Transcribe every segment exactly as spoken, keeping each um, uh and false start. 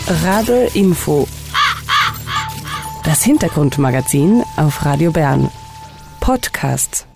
Rabe Info. Das Hintergrundmagazin auf Radio Bern. Podcast.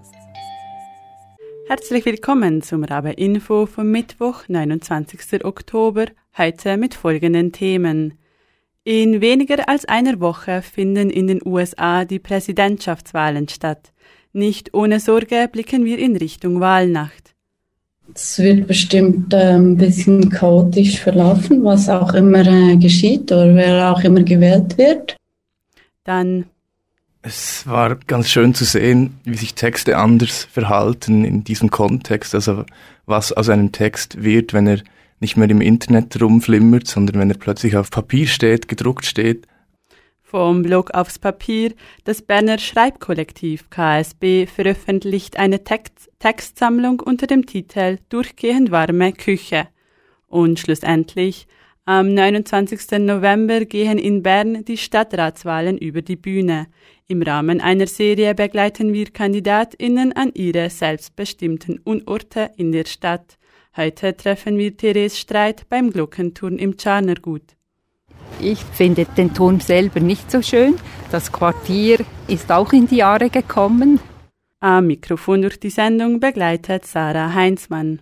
Herzlich willkommen zum Rabe Info vom Mittwoch, neunundzwanzigsten Oktober, heute mit folgenden Themen. In weniger als einer Woche finden in den U S A die Präsidentschaftswahlen statt. Nicht ohne Sorge blicken wir in Richtung Wahlnacht. Es wird bestimmt äh, ein bisschen chaotisch verlaufen, was auch immer äh, geschieht oder wer auch immer gewählt wird. Dann Es war ganz schön zu sehen, wie sich Texte anders verhalten in diesem Kontext. Also was aus einem Text wird, wenn er nicht mehr im Internet rumflimmert, sondern wenn er plötzlich auf Papier steht, gedruckt steht. Vom Blog aufs Papier, das Berner Schreibkollektiv K S B veröffentlicht eine Text- Textsammlung unter dem Titel Durchgehend warme Küche. Und schlussendlich, am neunundzwanzigsten November gehen in Bern die Stadtratswahlen über die Bühne. Im Rahmen einer Serie begleiten wir KandidatInnen an ihre selbstbestimmten Unorte in der Stadt. Heute treffen wir Therese Streit beim Glockenturm im Tscharnergut. Ich finde den Turm selber nicht so schön. Das Quartier ist auch in die Jahre gekommen. Am Mikrofon durch die Sendung begleitet Sarah Heinzmann.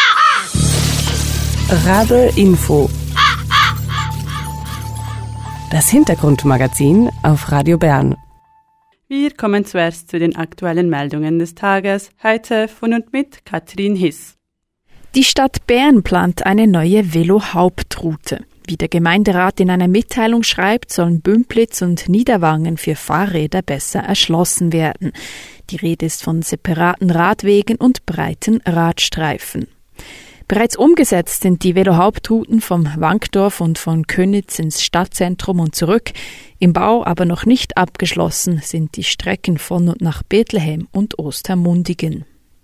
Rabe Info. Das Hintergrundmagazin auf Radio Bern. Wir kommen zuerst zu den aktuellen Meldungen des Tages. Heute von und mit Katrin Hiss. Die Stadt Bern plant eine neue Velo-Hauptroute. Wie der Gemeinderat in einer Mitteilung schreibt, sollen Bümplitz und Niederwangen für Fahrräder besser erschlossen werden. Die Rede ist von separaten Radwegen und breiten Radstreifen. Bereits umgesetzt sind die Velo-Hauptrouten vom Wankdorf und von Köniz ins Stadtzentrum und zurück. Im Bau, aber noch nicht abgeschlossen, sind die Strecken von und nach Bethlehem und Ostermundigen.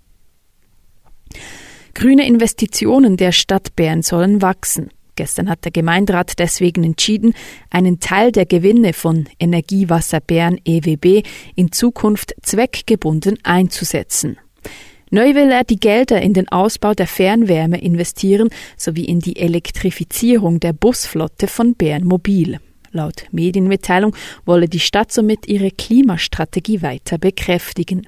Grüne Investitionen der Stadt Bern sollen wachsen. Gestern hat der Gemeinderat deswegen entschieden, einen Teil der Gewinne von Energiewasser Bern E W B in Zukunft zweckgebunden einzusetzen. Neu will er die Gelder in den Ausbau der Fernwärme investieren, sowie in die Elektrifizierung der Busflotte von Bern Mobil. Laut Medienmitteilung wolle die Stadt somit ihre Klimastrategie weiter bekräftigen.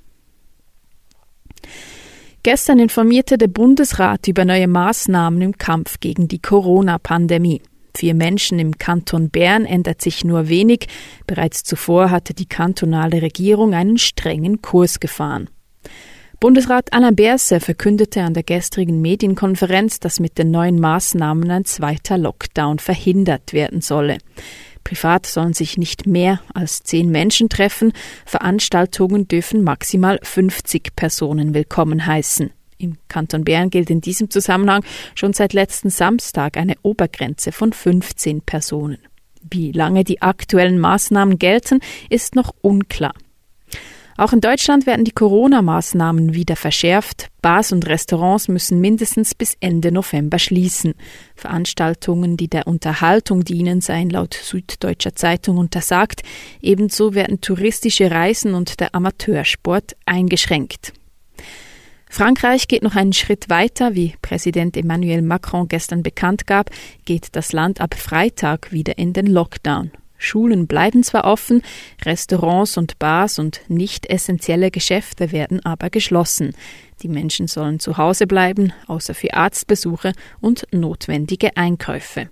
Gestern informierte der Bundesrat über neue Maßnahmen im Kampf gegen die Corona-Pandemie. Für Menschen im Kanton Bern ändert sich nur wenig. Bereits zuvor hatte die kantonale Regierung einen strengen Kurs gefahren. Bundesrat Alain Berset verkündete an der gestrigen Medienkonferenz, dass mit den neuen Maßnahmen ein zweiter Lockdown verhindert werden solle. Privat sollen sich nicht mehr als zehn Menschen treffen. Veranstaltungen dürfen maximal fünfzig Personen willkommen heißen. Im Kanton Bern gilt in diesem Zusammenhang schon seit letzten Samstag eine Obergrenze von fünfzehn Personen. Wie lange die aktuellen Maßnahmen gelten, ist noch unklar. Auch in Deutschland werden die Corona-Maßnahmen wieder verschärft. Bars und Restaurants müssen mindestens bis Ende November schließen. Veranstaltungen, die der Unterhaltung dienen, seien laut Süddeutscher Zeitung untersagt. Ebenso werden touristische Reisen und der Amateursport eingeschränkt. Frankreich geht noch einen Schritt weiter. Wie Präsident Emmanuel Macron gestern bekannt gab, geht das Land ab Freitag wieder in den Lockdown. Schulen bleiben zwar offen, Restaurants und Bars und nicht essentielle Geschäfte werden aber geschlossen. Die Menschen sollen zu Hause bleiben, außer für Arztbesuche und notwendige Einkäufe.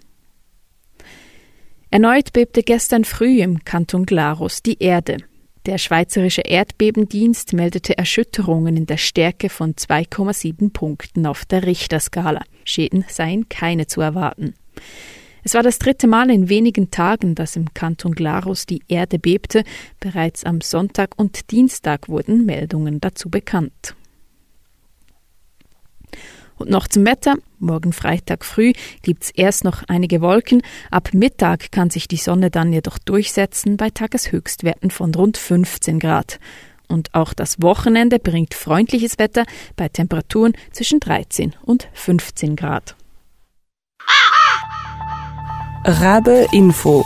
Erneut bebte gestern früh im Kanton Glarus die Erde. Der Schweizerische Erdbebendienst meldete Erschütterungen in der Stärke von zwei Komma sieben Punkten auf der Richterskala. Schäden seien keine zu erwarten. Es war das dritte Mal in wenigen Tagen, dass im Kanton Glarus die Erde bebte. Bereits am Sonntag und Dienstag wurden Meldungen dazu bekannt. Und noch zum Wetter. Morgen Freitag früh gibt's erst noch einige Wolken. Ab Mittag kann sich die Sonne dann jedoch durchsetzen bei Tageshöchstwerten von rund fünfzehn Grad. Und auch das Wochenende bringt freundliches Wetter bei Temperaturen zwischen dreizehn und fünfzehn Grad. Rabe Info.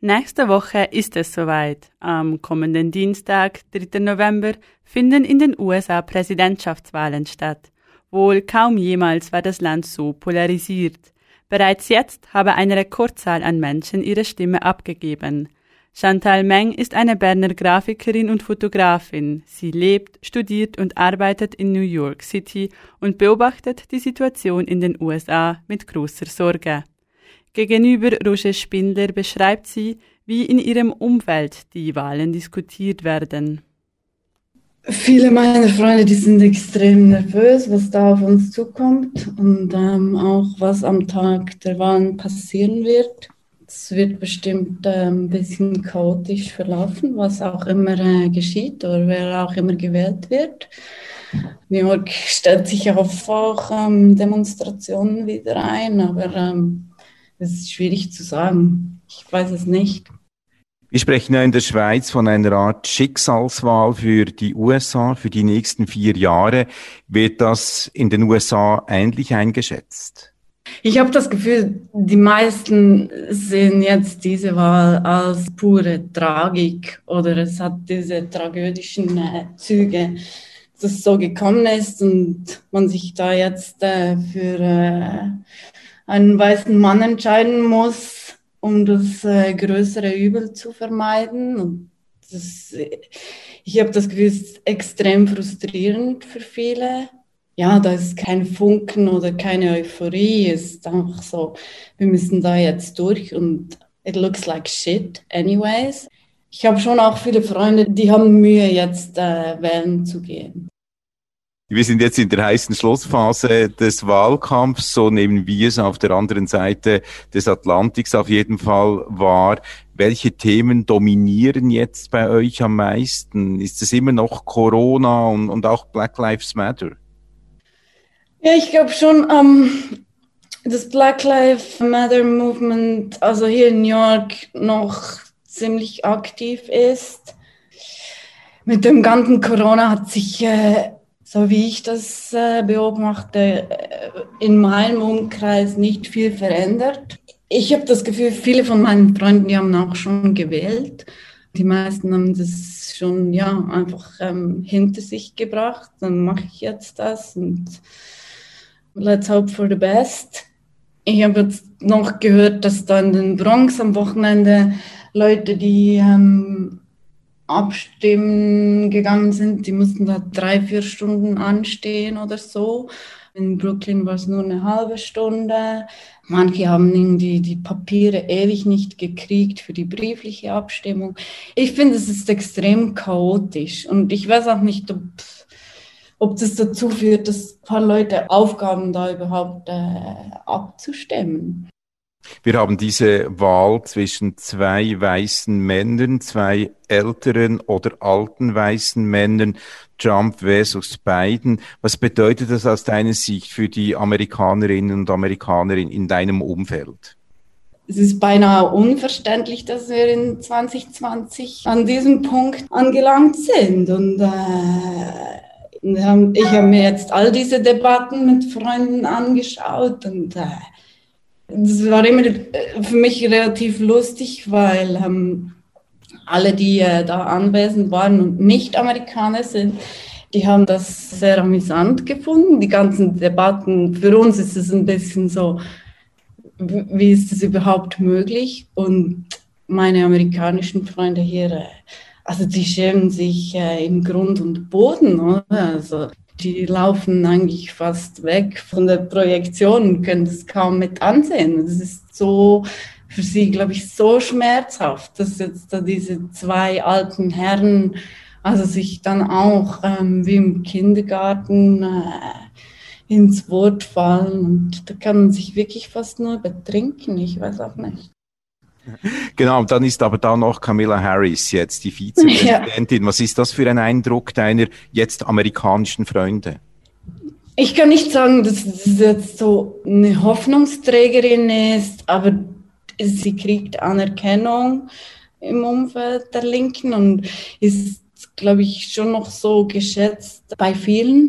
Nächste Woche ist es soweit. Am kommenden Dienstag, dritter November, finden in den U S A Präsidentschaftswahlen statt. Wohl kaum jemals war das Land so polarisiert. Bereits jetzt habe eine Rekordzahl an Menschen ihre Stimme abgegeben. Chantal Meng ist eine Berner Grafikerin und Fotografin. Sie lebt, studiert und arbeitet in New York City und beobachtet die Situation in den U S A mit großer Sorge. Gegenüber Roger Spindler beschreibt sie, wie in ihrem Umfeld die Wahlen diskutiert werden. Viele meiner Freunde, die sind extrem nervös, was da auf uns zukommt und ähm, auch was am Tag der Wahlen passieren wird. Es wird bestimmt äh, ein bisschen chaotisch verlaufen, was auch immer äh, geschieht oder wer auch immer gewählt wird. New York stellt sich auf auch ähm, Demonstrationen wieder ein, aber ähm, es ist schwierig zu sagen. Ich weiß es nicht. Wir sprechen ja in der Schweiz von einer Art Schicksalswahl für die U S A für die nächsten vier Jahre. Wird das in den U S A ähnlich eingeschätzt? Ich habe das Gefühl, die meisten sehen jetzt diese Wahl als pure Tragik oder es hat diese tragödischen äh, Züge, dass es so gekommen ist und man sich da jetzt äh, für äh, einen weißen Mann entscheiden muss, um das äh, größere Übel zu vermeiden. Und das, ich habe das Gefühl, es ist extrem frustrierend für viele. Ja, da ist kein Funken oder keine Euphorie. Es ist einfach so, wir müssen da jetzt durch und it looks like shit anyways. Ich habe schon auch viele Freunde, die haben Mühe, jetzt äh, wählen zu gehen. Wir sind jetzt in der heißen Schlussphase des Wahlkampfs, so nehmen wir es auf der anderen Seite des Atlantiks auf jeden Fall wahr. Welche Themen dominieren jetzt bei euch am meisten? Ist es immer noch Corona und, und auch Black Lives Matter? Ja, ich glaube schon, ähm, das Black Lives Matter Movement, also hier in New York, noch ziemlich aktiv ist. Mit dem ganzen Corona hat sich... Äh, So wie ich das äh, beobachte, in meinem Umkreis nicht viel verändert. Ich habe das Gefühl, viele von meinen Freunden, die haben auch schon gewählt. Die meisten haben das schon ja, einfach ähm, hinter sich gebracht. Dann mache ich jetzt das und let's hope for the best. Ich habe jetzt noch gehört, dass da in den Bronx am Wochenende Leute, die... Ähm, abstimmen gegangen sind, die mussten da drei, vier Stunden anstehen oder so. In Brooklyn war es nur eine halbe Stunde. Manche haben irgendwie die Papiere ewig nicht gekriegt für die briefliche Abstimmung. Ich finde, es ist extrem chaotisch und ich weiß auch nicht, ob, ob das dazu führt, dass ein paar Leute aufgaben, da überhaupt äh, abzustimmen. Wir haben diese Wahl zwischen zwei weißen Männern, zwei älteren oder alten weißen Männern, Trump versus Biden. Was bedeutet das aus deiner Sicht für die Amerikanerinnen und Amerikaner in, in deinem Umfeld? Es ist beinahe unverständlich, dass wir in zwanzig zwanzig an diesem Punkt angelangt sind. Und äh, ich habe mir jetzt all diese Debatten mit Freunden angeschaut und äh, das war immer für mich relativ lustig, weil ähm, alle, die äh, da anwesend waren und nicht Amerikaner sind, die haben das sehr amüsant gefunden. Die ganzen Debatten, für uns ist es ein bisschen so, wie ist das überhaupt möglich? Und meine amerikanischen Freunde hier, äh, also die schämen sich äh, im Grund und Boden, oder? Also die laufen eigentlich fast weg von der Projektion und können das kaum mit ansehen. Das ist so für sie, glaube ich, so schmerzhaft, dass jetzt da diese zwei alten Herren also sich dann auch ähm, wie im Kindergarten äh, ins Wort fallen. Und da kann man sich wirklich fast nur betrinken. Ich weiß auch nicht. Genau, dann ist aber da noch Kamala Harris jetzt, die Vizepräsidentin. Ja. Was ist das für ein Eindruck deiner jetzt amerikanischen Freunde? Ich kann nicht sagen, dass sie jetzt so eine Hoffnungsträgerin ist, aber sie kriegt Anerkennung im Umfeld der Linken und ist, glaube ich, schon noch so geschätzt bei vielen.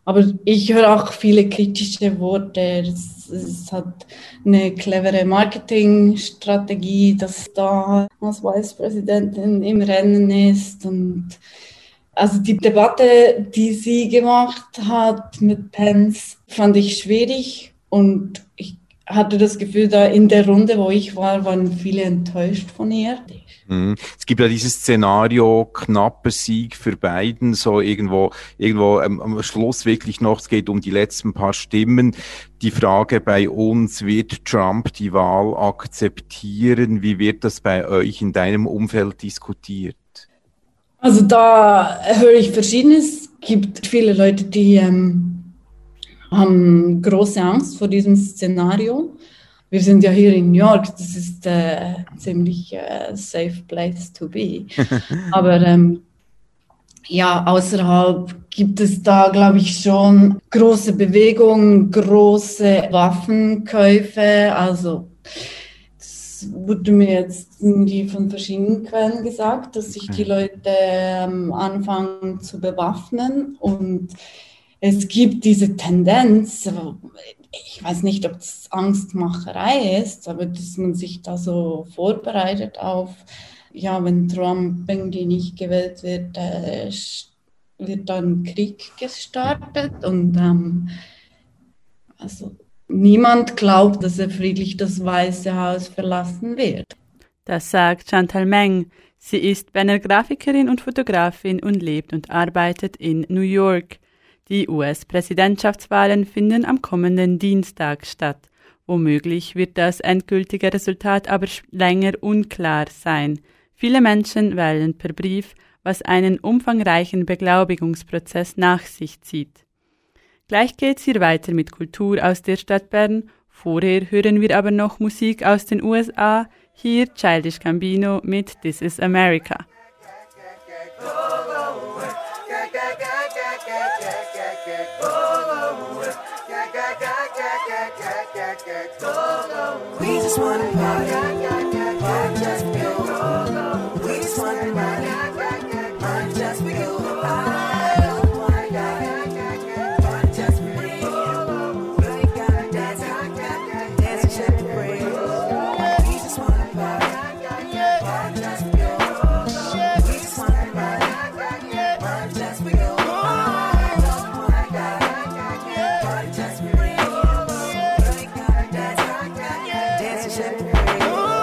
Aber ich höre auch viele kritische Worte. Es, es hat eine clevere Marketingstrategie, dass da als Vicepräsidentin im Rennen ist. Und also die Debatte, die sie gemacht hat mit Pence, fand ich schwierig. Und ich hatte das Gefühl, da in der Runde, wo ich war, waren viele enttäuscht von ihr. Es gibt ja dieses Szenario, knapper Sieg für Biden, so irgendwo, irgendwo ähm, am Schluss wirklich noch, es geht um die letzten paar Stimmen. Die Frage bei uns, wird Trump die Wahl akzeptieren? Wie wird das bei euch in deinem Umfeld diskutiert? Also da höre ich Verschiedenes. Es gibt viele Leute, die ähm, haben große Angst vor diesem Szenario. Wir sind ja hier in New York, das ist äh, ziemlich äh, safe place to be. Aber ähm, ja, außerhalb gibt es da, glaube ich, schon große Bewegungen, große Waffenkäufe. Also das wurde mir jetzt irgendwie von verschiedenen Quellen gesagt, dass sich die Leute ähm, anfangen zu bewaffnen. Und es gibt diese Tendenz, ich weiß nicht, ob es Angstmacherei ist, aber dass man sich da so vorbereitet auf, ja, wenn Trump irgendwie nicht gewählt wird, äh, wird dann Krieg gestartet und ähm, also niemand glaubt, dass er friedlich das Weiße Haus verlassen wird. Das sagt Chantal Meng. Sie ist Berner Grafikerin und Fotografin und lebt und arbeitet in New York. Die U S-Präsidentschaftswahlen finden am kommenden Dienstag statt. Womöglich wird das endgültige Resultat aber länger unklar sein. Viele Menschen wählen per Brief, was einen umfangreichen Beglaubigungsprozess nach sich zieht. Gleich geht's hier weiter mit Kultur aus der Stadt Bern. Vorher hören wir aber noch Musik aus den U S A. Hier Childish Gambino mit This is America. We just wanna party, party just for you. We just wanna party, party just for you. I don't wanna die, party just for me. We gotta dance, dance and shake the bread. We just wanna party, party just for you. We just wanna party, party just for you. I don't wanna die, party just for me. We gotta dance, dance and shake the bread.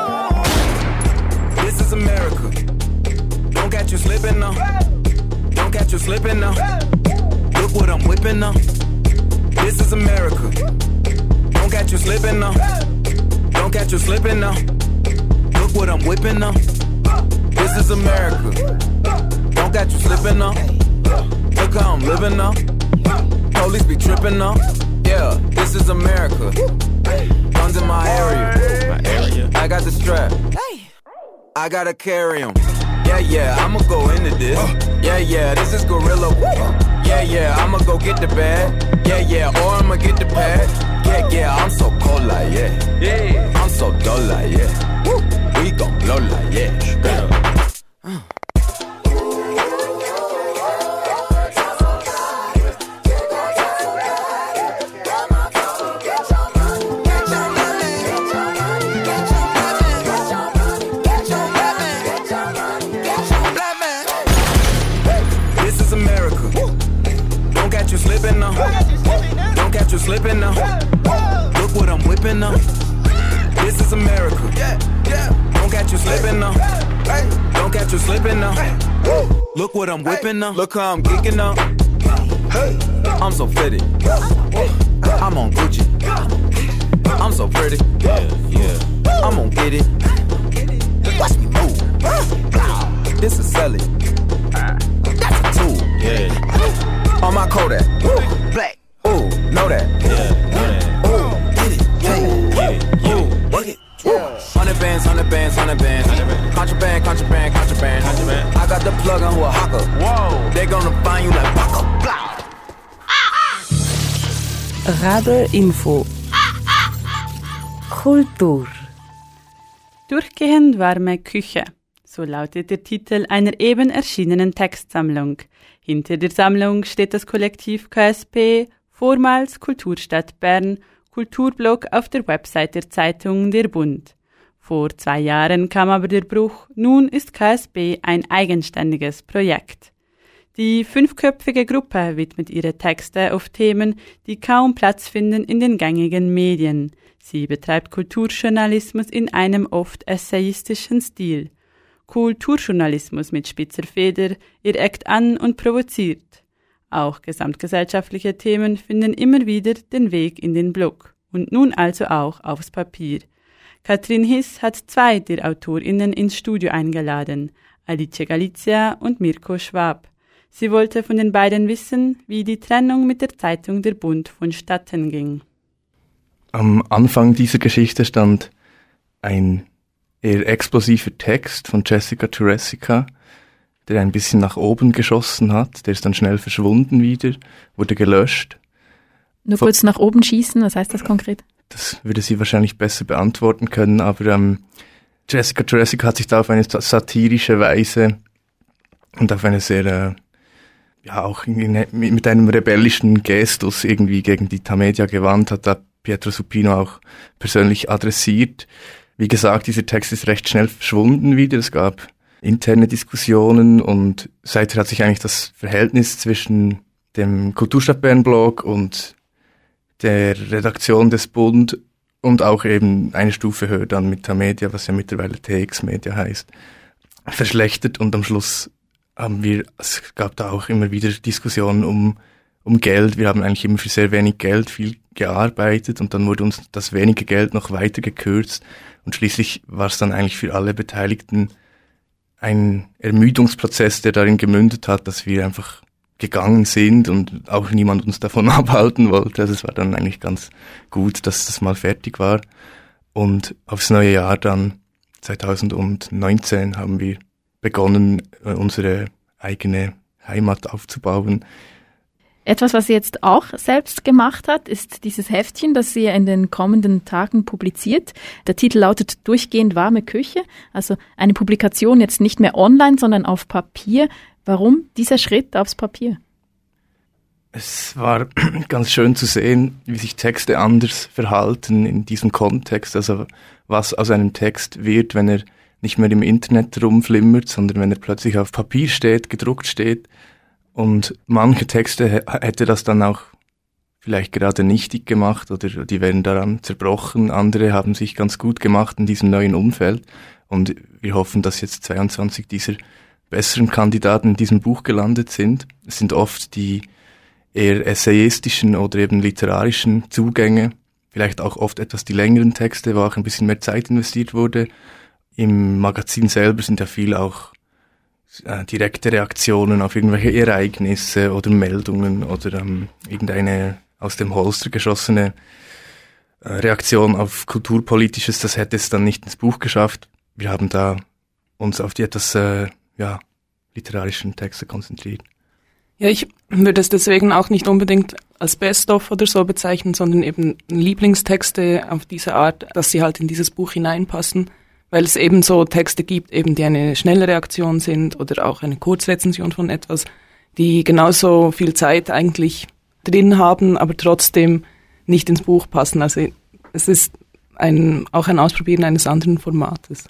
This is America. Don't catch you slipping now. Don't catch you slipping now. Look what I'm whipping now. This is America. Don't catch you slipping now. Don't catch you slipping now. Look what I'm whipping now. This is America. Don't catch you slipping now. Look how I'm living now. Police be tripping now. Yeah, this is America. Guns in my area. My area. I got the strap. I gotta carry 'em. Yeah, yeah, I'ma go into this. Yeah, yeah, this is gorilla. Yeah, yeah, I'ma go get the bag. Yeah, yeah, or I'ma get the pad. Yeah, yeah, I'm so cold like yeah. Yeah, I'm so dull like yeah. We gon' blow like yeah. Uh. Don't catch you slipping now. Look what I'm whipping now. This is America. Don't catch you slipping now. Don't catch you slipping now. Look what I'm whipping now. Look how I'm geeking now. I'm so fitted. I'm on Gucci. I'm so pretty. Yeah, yeah. I'm gonna get it. Watch me move. This is selling. That's a tool. Yeah. On my Kodak. Black. Ooh, know that. Yeah, know that. Ooh, get it. Yeah, yeah, yeah. Work it. Hundred bands, hundred bands, hundred bands. Contraband, contraband, contraband. Contraband. I got the plug on who a hawker. Whoa. They gonna find you like Paco. Blah. Radar Info. Kultur. Durchgehend warme Küche. So lautet der Titel einer eben erschienenen Textsammlung. Hinter der Sammlung steht das Kollektiv K S B, vormals Kulturstadt Bern, Kulturblog auf der Website der Zeitung Der Bund. Vor zwei Jahren kam aber der Bruch, nun ist K S B ein eigenständiges Projekt. Die fünfköpfige Gruppe widmet ihre Texte auf Themen, die kaum Platz finden in den gängigen Medien. Sie betreibt Kulturjournalismus in einem oft essayistischen Stil. Kulturjournalismus mit spitzer Feder, ihr eckt an und provoziert. Auch gesamtgesellschaftliche Themen finden immer wieder den Weg in den Blog und nun also auch aufs Papier. Katrin Hiss hat zwei der AutorInnen ins Studio eingeladen, Alice Galizia und Mirko Schwab. Sie wollte von den beiden wissen, wie die Trennung mit der Zeitung Der Bund vonstatten ging. Am Anfang dieser Geschichte stand ein eher explosiver Text von Jessica Turesica, der ein bisschen nach oben geschossen hat. Der ist dann schnell verschwunden wieder, wurde gelöscht. Nur kurz nach oben schießen, was heißt das konkret? Das würde sie wahrscheinlich besser beantworten können, aber ähm, Jessica Turesica hat sich da auf eine satirische Weise und auf eine sehr, äh, ja auch in, mit einem rebellischen Gestus irgendwie gegen die Tamedia gewandt, hat da Pietro Supino auch persönlich adressiert. Wie gesagt, dieser Text ist recht schnell verschwunden wieder. Es gab interne Diskussionen und seither hat sich eigentlich das Verhältnis zwischen dem Kulturstadt Bern Blog und der Redaktion des Bund und auch eben eine Stufe höher dann mit Tamedia, was ja mittlerweile T X Media heißt, verschlechtert und am Schluss haben wir, es gab da auch immer wieder Diskussionen um um Geld. Wir haben eigentlich immer für sehr wenig Geld viel gearbeitet und dann wurde uns das wenige Geld noch weiter gekürzt und schließlich war es dann eigentlich für alle Beteiligten ein Ermüdungsprozess, der darin gemündet hat, dass wir einfach gegangen sind und auch niemand uns davon abhalten wollte. Also es war dann eigentlich ganz gut, dass das mal fertig war. Und aufs neue Jahr dann, zwanzig neunzehn, haben wir begonnen, unsere eigene Heimat aufzubauen. Etwas, was sie jetzt auch selbst gemacht hat, ist dieses Heftchen, das sie in den kommenden Tagen publiziert. Der Titel lautet Durchgehend warme Küche, also eine Publikation jetzt nicht mehr online, sondern auf Papier. Warum dieser Schritt aufs Papier? Es war ganz schön zu sehen, wie sich Texte anders verhalten in diesem Kontext, also was aus einem Text wird, wenn er nicht mehr im Internet rumflimmert, sondern wenn er plötzlich auf Papier steht, gedruckt steht. Und manche Texte hätte das dann auch vielleicht gerade nichtig gemacht oder die wären daran zerbrochen. Andere haben sich ganz gut gemacht in diesem neuen Umfeld. Und wir hoffen, dass jetzt zweiundzwanzig dieser besseren Kandidaten in diesem Buch gelandet sind. Es sind oft die eher essayistischen oder eben literarischen Zugänge, vielleicht auch oft etwas die längeren Texte, wo auch ein bisschen mehr Zeit investiert wurde. Im Magazin selber sind ja viel auch äh, direkte Reaktionen auf irgendwelche Ereignisse oder Meldungen oder ähm, irgendeine aus dem Holster geschossene äh, Reaktion auf Kulturpolitisches. Das hätte es dann nicht ins Buch geschafft. Wir haben da uns auf die etwas äh, ja, literarischen Texte konzentriert. Ja, ich würde es deswegen auch nicht unbedingt als Best-of oder so bezeichnen, sondern eben Lieblingstexte auf diese Art, dass sie halt in dieses Buch hineinpassen, weil es eben so Texte gibt, eben die eine schnelle Reaktion sind oder auch eine Kurzrezension von etwas, die genauso viel Zeit eigentlich drin haben, aber trotzdem nicht ins Buch passen. Also es ist ein, auch ein Ausprobieren eines anderen Formates.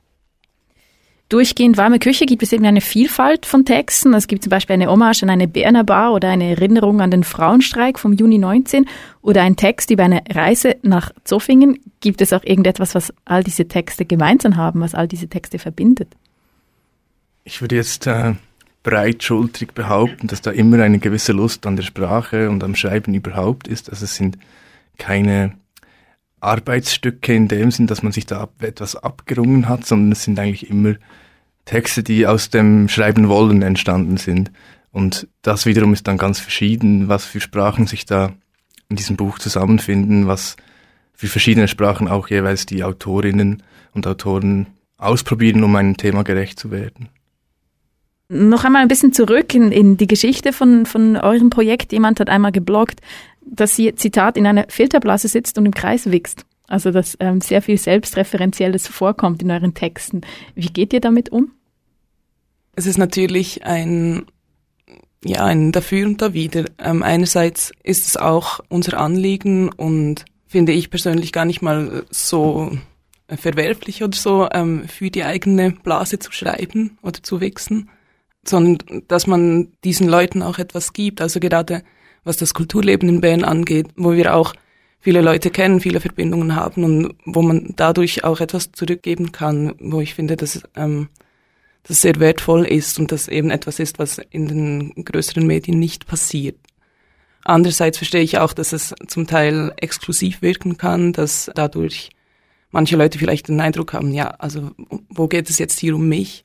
Durchgehend warme Küche gibt es eben eine Vielfalt von Texten. Es gibt zum Beispiel eine Hommage an eine Berner Bar oder eine Erinnerung an den Frauenstreik vom Juni neunzehn oder ein Text über eine Reise nach Zofingen. Gibt es auch irgendetwas, was all diese Texte gemeinsam haben, was all diese Texte verbindet? Ich würde jetzt äh, breitschultrig behaupten, dass da immer eine gewisse Lust an der Sprache und am Schreiben überhaupt ist. Also es sind keine Arbeitsstücke in dem Sinn, dass man sich da etwas abgerungen hat, sondern es sind eigentlich immer Texte, die aus dem Schreiben wollen entstanden sind. Und das wiederum ist dann ganz verschieden, was für Sprachen sich da in diesem Buch zusammenfinden, was für verschiedene Sprachen auch jeweils die Autorinnen und Autoren ausprobieren, um einem Thema gerecht zu werden. Noch einmal ein bisschen zurück in, in die Geschichte von, von eurem Projekt. Jemand hat einmal gebloggt, dass sie, Zitat, in einer Filterblase sitzt und im Kreis wächst. Also dass ähm, sehr viel Selbstreferenzielles vorkommt in euren Texten. Wie geht ihr damit um? Es ist natürlich ein, ja, ein Dafür und Dawider. Ähm, einerseits ist es auch unser Anliegen und finde ich persönlich gar nicht mal so verwerflich oder so, ähm, für die eigene Blase zu schreiben oder zu wichsen, sondern dass man diesen Leuten auch etwas gibt. Also gerade was das Kulturleben in Bern angeht, wo wir auch viele Leute kennen, viele Verbindungen haben und wo man dadurch auch etwas zurückgeben kann, wo ich finde, dass ähm, das sehr wertvoll ist und das eben etwas ist, was in den größeren Medien nicht passiert. Andererseits verstehe ich auch, dass es zum Teil exklusiv wirken kann, dass dadurch manche Leute vielleicht den Eindruck haben, ja, also wo geht es jetzt hier um mich?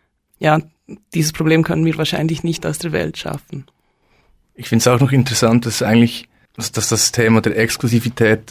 Ja, dieses Problem können wir wahrscheinlich nicht aus der Welt schaffen. Ich finde es auch noch interessant, dass eigentlich, dass das Thema der Exklusivität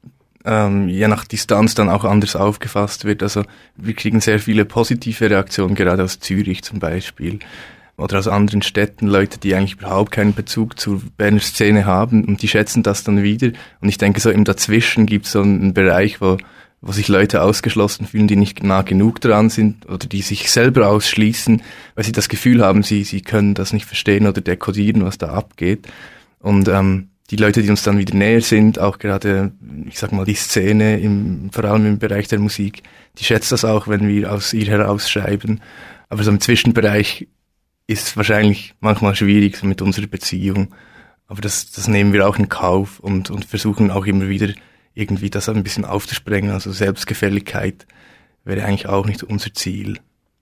ähm, je nach Distanz dann auch anders aufgefasst wird. Also wir kriegen sehr viele positive Reaktionen, gerade aus Zürich zum Beispiel oder aus anderen Städten, Leute, die eigentlich überhaupt keinen Bezug zur Berner Szene haben und die schätzen das dann wieder. Und ich denke, so im Dazwischen gibt es so einen Bereich, wo wo sich Leute ausgeschlossen fühlen, die nicht nah genug dran sind oder die sich selber ausschließen, weil sie das Gefühl haben, sie sie können das nicht verstehen oder dekodieren, was da abgeht. Und ähm, die Leute, die uns dann wieder näher sind, auch gerade, ich sag mal, die Szene, im, vor allem im Bereich der Musik, die schätzt das auch, wenn wir aus ihr herausschreiben. Aber so im Zwischenbereich ist es wahrscheinlich manchmal schwierig so mit unserer Beziehung. Aber das, das nehmen wir auch in Kauf und, und versuchen auch immer wieder irgendwie das ein bisschen aufzusprengen. Also Selbstgefälligkeit wäre eigentlich auch nicht unser Ziel.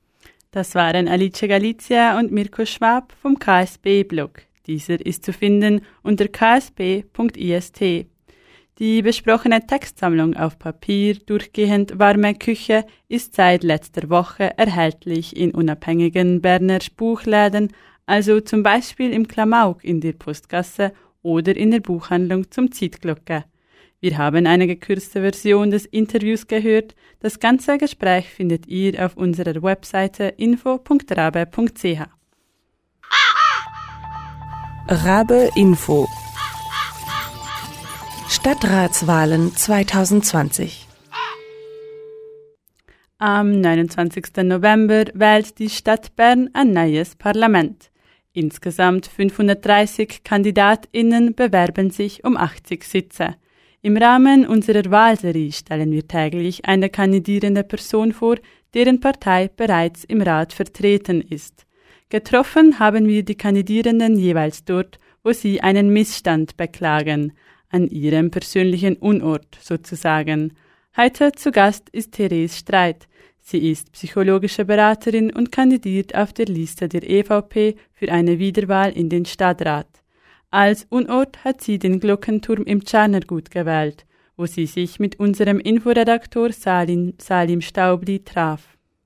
Das waren Alice Galizia und Mirko Schwab vom K S B-Blog. Dieser ist zu finden unter k s b punkt i s t. Die besprochene Textsammlung auf Papier, durchgehend warme Küche, ist seit letzter Woche erhältlich in unabhängigen Berner Buchläden, also zum Beispiel im Klamauk in der Postgasse oder in der Buchhandlung zum Zeitglocke. Wir haben eine gekürzte Version des Interviews gehört. Das ganze Gespräch findet ihr auf unserer Webseite info punkt rabe punkt c h. Rabe Info. Stadtratswahlen zwanzig zwanzig. Am neunundzwanzigsten November wählt die Stadt Bern ein neues Parlament. Insgesamt fünfhundertdreißig KandidatInnen bewerben sich um achtzig Sitze. Im Rahmen unserer Wahlserie stellen wir täglich eine kandidierende Person vor, deren Partei bereits im Rat vertreten ist. Getroffen haben wir die Kandidierenden jeweils dort, wo sie einen Missstand beklagen, an ihrem persönlichen Unort sozusagen. Heute zu Gast ist Therese Streit. Sie ist psychologische Beraterin und kandidiert auf der Liste der E V P für eine Wiederwahl in den Stadtrat. Als Unort hat sie den Glockenturm im Tscharnergut gewählt, wo sie sich mit unserem Inforedaktor Salim, Salim Staubli traf.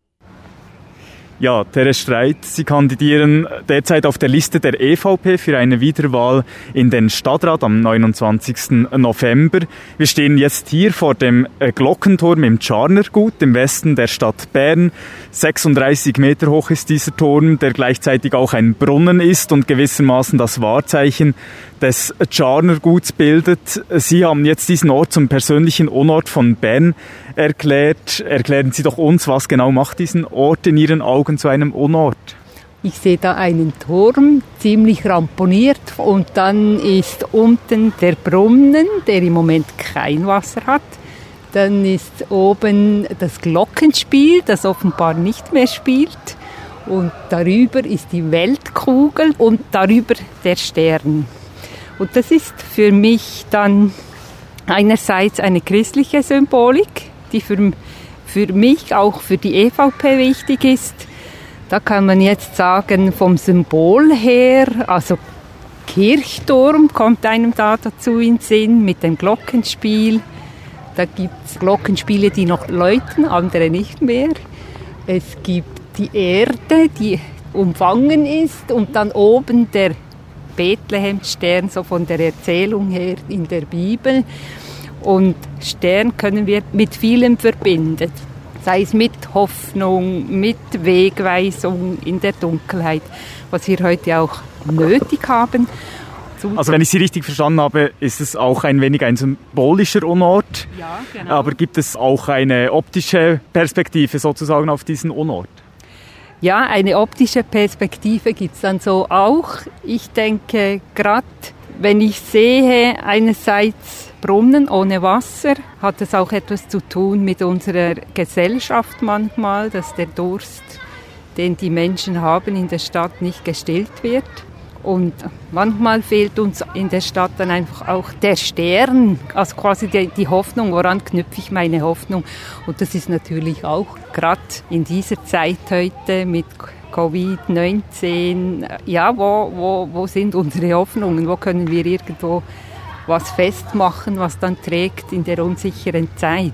Ja, Therese Streit, Sie kandidieren derzeit auf der Liste der E V P für eine Wiederwahl in den Stadtrat am neunundzwanzigsten November. Wir stehen jetzt hier vor dem Glockenturm im Tscharnergut im Westen der Stadt Bern. sechsunddreißig Meter hoch ist dieser Turm, der gleichzeitig auch ein Brunnen ist und gewissermaßen das Wahrzeichen des Tscharnerguts bildet. Sie haben jetzt diesen Ort zum persönlichen Unort von Bern erklärt. Erklären Sie doch uns, was genau macht diesen Ort in Ihren Augen zu einem Unort? Ich sehe da einen Turm, ziemlich ramponiert, und dann ist unten der Brunnen, der im Moment kein Wasser hat. Dann ist oben das Glockenspiel, das offenbar nicht mehr spielt. Und darüber ist die Weltkugel und darüber der Stern. Und das ist für mich dann einerseits eine christliche Symbolik, die für, für mich auch für die E V P wichtig ist. Da kann man jetzt sagen, vom Symbol her, also Kirchturm kommt einem da dazu in den Sinn mit dem Glockenspiel. Da gibt es Glockenspiele, die noch läuten, andere nicht mehr. Es gibt die Erde, die umfangen ist, und dann oben der Bethlehemstern, so von der Erzählung her in der Bibel. Und Stern können wir mit vielem verbinden, sei es mit Hoffnung, mit Wegweisung in der Dunkelheit, was wir heute auch nötig haben. Also wenn ich Sie richtig verstanden habe, ist es auch ein wenig ein symbolischer Unort. Ja, genau. Aber gibt es auch eine optische Perspektive sozusagen auf diesen Unort? Ja, eine optische Perspektive gibt es dann so auch. Ich denke, gerade wenn ich sehe, einerseits Brunnen ohne Wasser, hat es auch etwas zu tun mit unserer Gesellschaft manchmal, dass der Durst, den die Menschen haben in der Stadt, nicht gestillt wird. Und manchmal fehlt uns in der Stadt dann einfach auch der Stern, also quasi die, die Hoffnung, woran knüpfe ich meine Hoffnung. Und das ist natürlich auch gerade in dieser Zeit heute mit Covid neunzehn, ja, wo, wo, wo sind unsere Hoffnungen, wo können wir irgendwo was festmachen, was dann trägt in der unsicheren Zeit.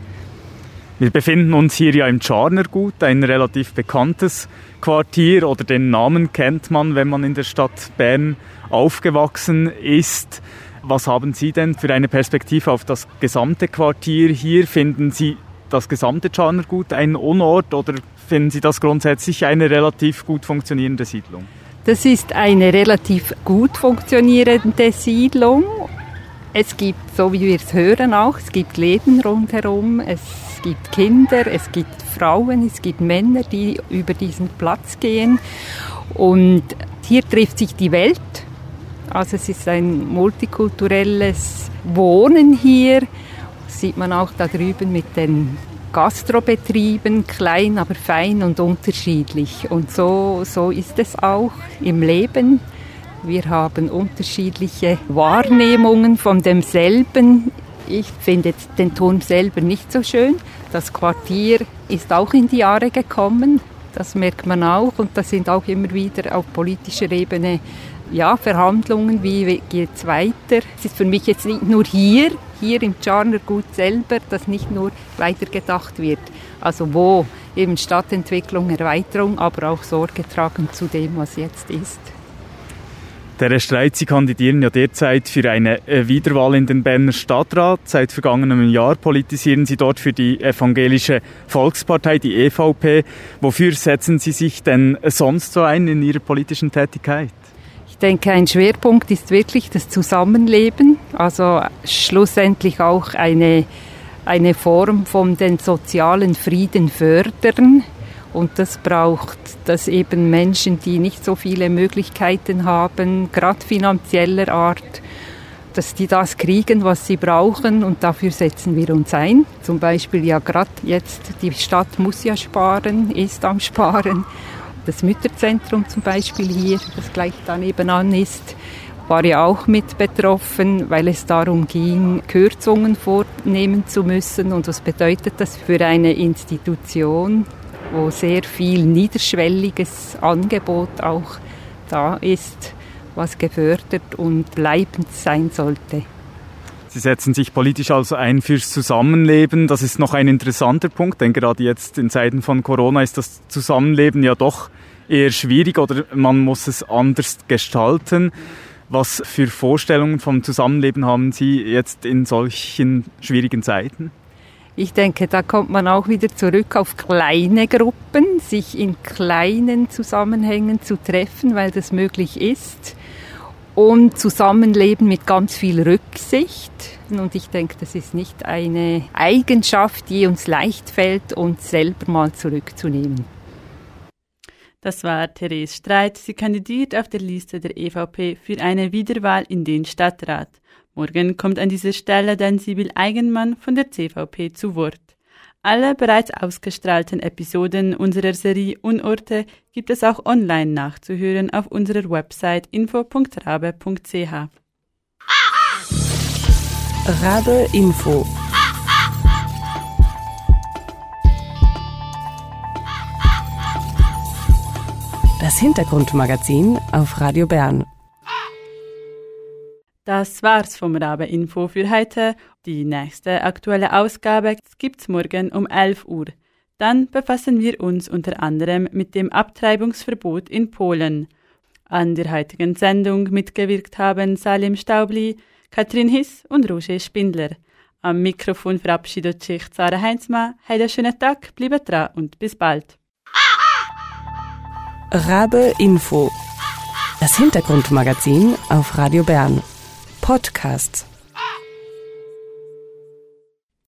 Wir befinden uns hier ja im Tscharnergut, ein relativ bekanntes Quartier, oder den Namen kennt man, wenn man in der Stadt Bern aufgewachsen ist. Was haben Sie denn für eine Perspektive auf das gesamte Quartier hier? Finden Sie das gesamte Tscharnergut ein Unort oder finden Sie das grundsätzlich eine relativ gut funktionierende Siedlung? Das ist eine relativ gut funktionierende Siedlung. Es gibt, so wie wir es hören auch, es gibt Leben rundherum, es gibt Kinder, es gibt Frauen, es gibt Männer, die über diesen Platz gehen. Und hier trifft sich die Welt. Also es ist ein multikulturelles Wohnen hier. Das sieht man auch da drüben mit den Gastrobetrieben, klein, aber fein und unterschiedlich. Und so, so ist es auch im Leben. Wir haben unterschiedliche Wahrnehmungen von demselben. Ich finde jetzt den Turm selber nicht so schön. Das Quartier ist auch in die Jahre gekommen. Das merkt man auch. Und da sind auch immer wieder auf politischer Ebene ja, Verhandlungen, wie geht es weiter. Es ist für mich jetzt nicht nur hier, hier im Tscharnergut selber, dass nicht nur weitergedacht wird. Also wo eben Stadtentwicklung, Erweiterung, aber auch Sorge tragen zu dem, was jetzt ist. Der Streit, Sie kandidieren ja derzeit für eine Wiederwahl in den Berner Stadtrat. Seit vergangenem Jahr politisieren Sie dort für die Evangelische Volkspartei, die E V P. Wofür setzen Sie sich denn sonst so ein in Ihrer politischen Tätigkeit? Ich denke, ein Schwerpunkt ist wirklich das Zusammenleben, also schlussendlich auch eine, eine Form von den sozialen Frieden fördern. Und das braucht, dass eben Menschen, die nicht so viele Möglichkeiten haben, gerade finanzieller Art, dass die das kriegen, was sie brauchen, und dafür setzen wir uns ein. Zum Beispiel ja gerade jetzt, die Stadt muss ja sparen, ist am Sparen. Das Mütterzentrum zum Beispiel hier, das gleich da nebenan ist, war ja auch mit betroffen, weil es darum ging, Kürzungen vornehmen zu müssen. Und was bedeutet das für eine Institution, wo sehr viel niederschwelliges Angebot auch da ist, was gefördert und bleibend sein sollte. Sie setzen sich politisch also ein fürs Zusammenleben. Das ist noch ein interessanter Punkt, denn gerade jetzt in Zeiten von Corona ist das Zusammenleben ja doch eher schwierig oder man muss es anders gestalten. Was für Vorstellungen vom Zusammenleben haben Sie jetzt in solchen schwierigen Zeiten? Ich denke, da kommt man auch wieder zurück auf kleine Gruppen, sich in kleinen Zusammenhängen zu treffen, weil das möglich ist. Und Zusammenleben mit ganz viel Rücksicht. Und ich denke, das ist nicht eine Eigenschaft, die uns leicht fällt, uns selber mal zurückzunehmen. Das war Therese Streit. Sie kandidiert auf der Liste der E V P für eine Wiederwahl in den Stadtrat. Morgen kommt an dieser Stelle dann Sibyl Eigenmann von der C V P zu Wort. Alle bereits ausgestrahlten Episoden unserer Serie Unorte gibt es auch online nachzuhören auf unserer Website info punkt rabe punkt c h. Rabe Info. Das Hintergrundmagazin auf Radio Bern. Das war's vom Rabe Info für heute. Die nächste aktuelle Ausgabe gibt's morgen um elf Uhr. Dann befassen wir uns unter anderem mit dem Abtreibungsverbot in Polen. An der heutigen Sendung mitgewirkt haben Salim Staubli, Katrin Hiss und Roger Spindler. Am Mikrofon verabschiedet sich Sarah Heinzmann. Einen schönen Tag, bleibt dran und bis bald. Rabe Info. Das Hintergrundmagazin auf Radio Bern. Podcasts.